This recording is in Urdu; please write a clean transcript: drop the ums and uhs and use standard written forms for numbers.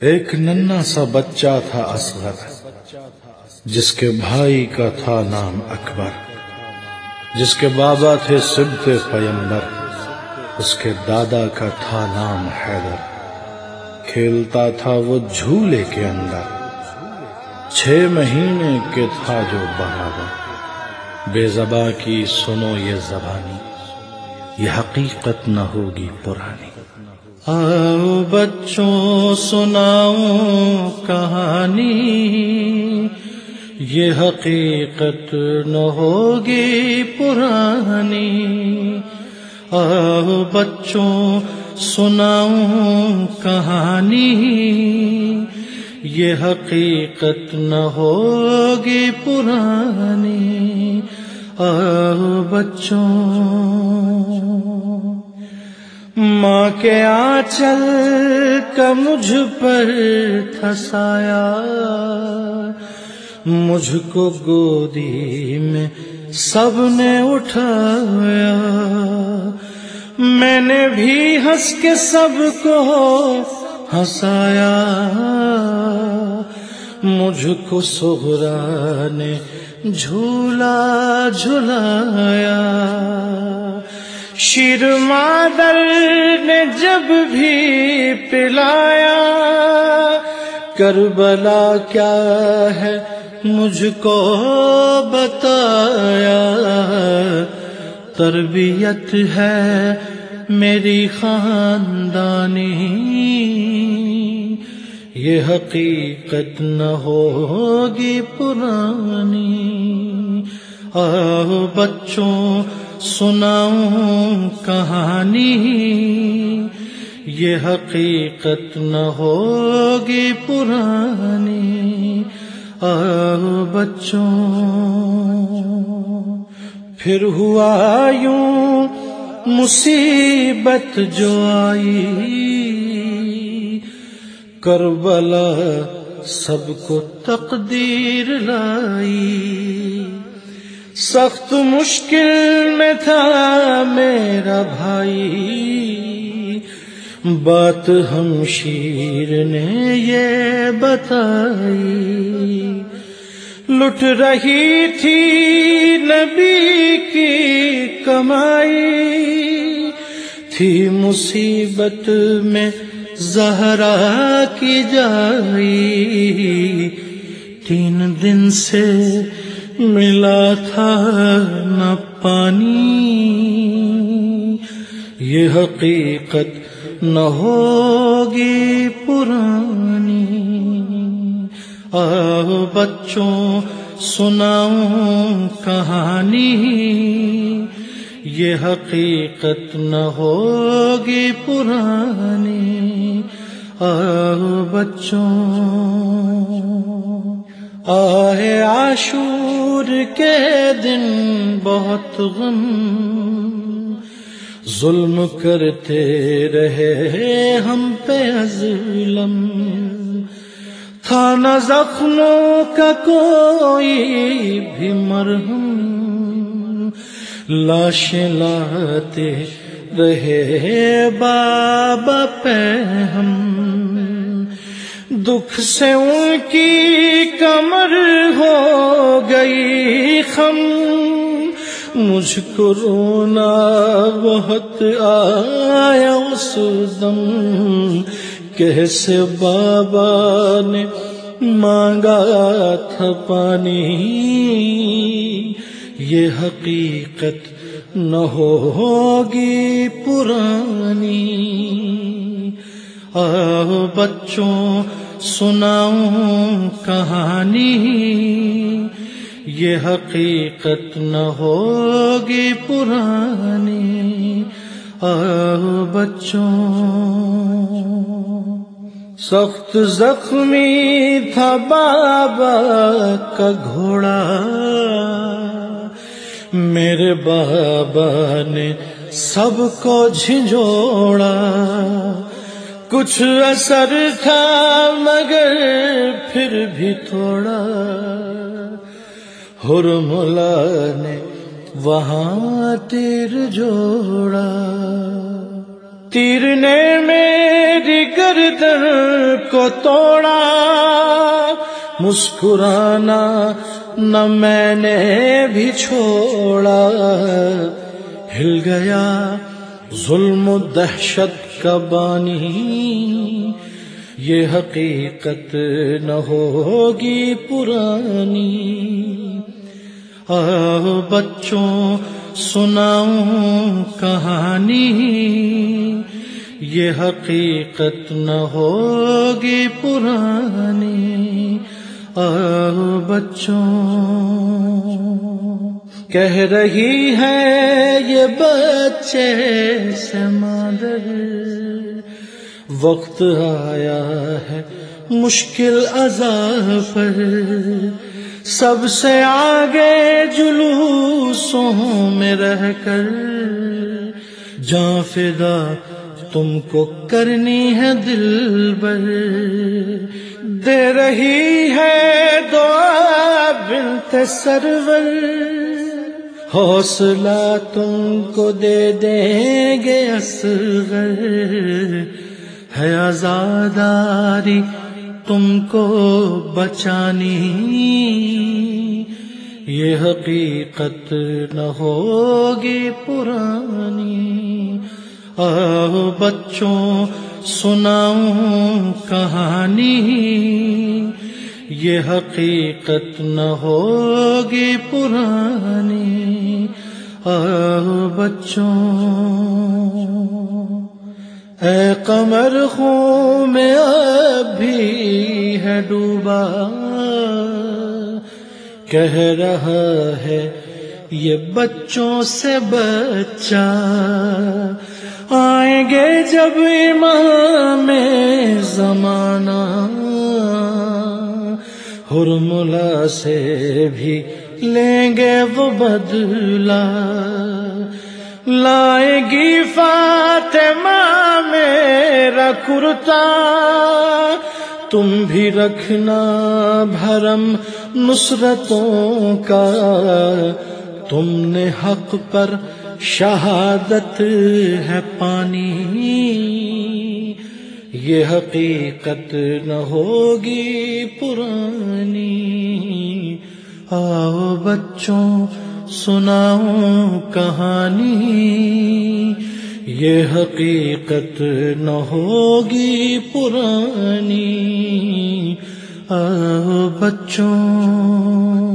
ایک ننھا سا بچہ تھا اصغر، جس کے بھائی کا تھا نام اکبر، جس کے بابا تھے صبط پیمبر، اس کے دادا کا تھا نام حیدر۔ کھیلتا تھا وہ جھولے کے اندر، 6 مہینے کے تھا جو برابر۔ بے زباں کی سنو یہ زبانی، یہ حقیقت نہ ہوگی پرانی۔ آؤ بچوں سناؤں کہانی، یہ حقیقت نہ ہوگی پرانی۔ آؤ بچوں سناؤں کہانی، یہ حقیقت نہ ہوگی پرانی۔ آؤ بچوں، ماں کے آنچل کا مجھ پر تھا سایہ، مجھ کو گودی میں سب نے اٹھایا۔ میں نے بھی ہنس کے سب کو ہنسایا، مجھ کو سغرا نے جھولا جھلایا۔ شیر مادر نے جب بھی پلایا، کربلا کیا ہے مجھ کو بتایا۔ تربیت ہے میری خاندانی، یہ حقیقت نہ ہوگی پرانی۔ آؤ بچوں سناؤں کہانی، یہ حقیقت نہ ہوگی پرانی۔ آؤ بچوں، پھر ہوا یوں مصیبت جو آئی، کربلا سب کو تقدیر لائی۔ سخت مشکل میں تھا میرا بھائی، بات ہمشیر نے یہ بتائی۔ لٹ رہی تھی نبی کی کمائی، تھی مصیبت میں زہرا کی جائی۔ 3 دن سے ملا تھا نہ پانی، یہ حقیقت نہ ہوگی پرانی۔ آؤ بچوں سناؤں کہانی، یہ حقیقت نہ ہوگی پرانی۔ آؤ بچوں، آئے عاشور کے دن بہت غم، ظلم کرتے رہے ہم پہ ظلم۔ تھا نہ زخموں کا کوئی بھی مرہم، لاشیں لاتے رہے بابا پہ ہم۔ دکھ سے ان کی کمر ہو گئی خم، مجھ کو رونا بہت آیا اس دم۔ کیسے بابا نے مانگا تھا پانی، یہ حقیقت نہ ہوگی پرانی۔ آؤ بچوں سناؤں کہانی، یہ حقیقت نہ ہوگی پرانی۔ آؤ بچوں، سخت زخمی تھا بابا کا گھوڑا، میرے بابا نے سب کو جھنجھوڑا۔ کچھ اثر تھا مگر پھر بھی تھوڑا، حرملا نے وہاں تیر جوڑا۔ تیر نے میری گردن کو توڑا، مسکرانا نہ میں نے بھی چھوڑا، ہل گیا ظلم و دہشت کا بانی، یہ حقیقت نہ ہوگی پرانی۔ آؤ بچوں سناؤں کہانی، یہ حقیقت نہ ہوگی پرانی۔ آؤ بچوں، کہہ رہی ہے یہ بچے سے مادر، وقت آیا ہے مشکل عذاب پر، سب سے آگے جلوسوں میں رہ کر، جاں فدا تم کو کرنی ہے دل بر، دے رہی ہے دعا بنت سرور، حوصلہ تم کو دے دیں گے اصغر، ہے عزاداری تم کو بچانی، یہ حقیقت نہ ہوگی پرانی۔ آؤ بچوں سناؤں کہانی، یہ حقیقت نہ ہوگی پرانی۔ آؤ بچوں، اے قمر خوں میں اب بھی ہے ڈوبا، کہہ رہا ہے یہ بچوں سے بچہ، آئیں گے جب امام زمانہ، ہرملا سے بھی لیں گے وہ بدلہ، لائے گی فاطمہ میرا کرتا، تم بھی رکھنا بھرم نصرتوں کا، تم نے حق پر شہادت ہے پانی، یہ حقیقت نہ ہوگی پرانی۔ آؤ بچوں سناؤں کہانی، یہ حقیقت نہ ہوگی پرانی۔ آؤ بچوں